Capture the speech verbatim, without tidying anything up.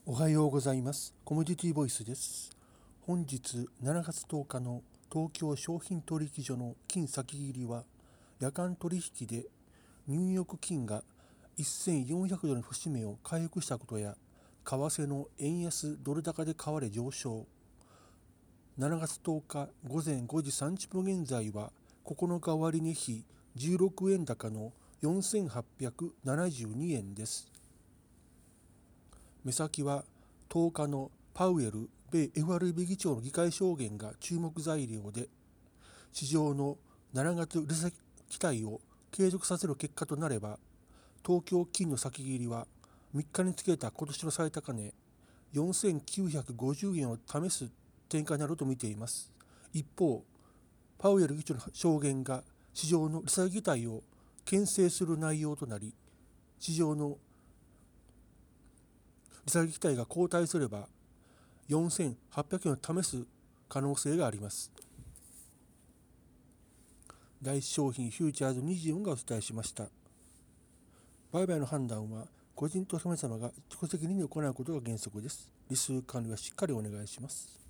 おはようございます。コモディティボイスです。本日しちがつとおかの東京商品取引所の金先切りは、夜間取引でニューヨーク金がせんよんひゃくドルの節目を回復したことや、為替の円安ドル高で買われ上昇。しちがつとおか午前ごじさんじゅっぷん現在は、ここのか終値比じゅうろくえん高のよんせんはっぴゃくななじゅうにえんです。目先はとおかのパウエル米 エフアールビー 議長の議会証言が注目材料で、市場のしちがつ利下げ期待を継続させる結果となれば、東京金の先切りはみっかにつけた今年の最高値よんせんきゅうひゃくごじゅうえんを試す展開になると見ています。一方、パウエル議長の証言が市場の利下げ期待を牽制する内容となり、市場の利下げ期待が後退すればよんせんはっぴゃくえんを試す可能性があります。第一商品フューチャーズにじゅうよんがお伝えしました。売買の判断は個人投資家様が自己責任で行うことが原則です。利数管理はしっかりお願いします。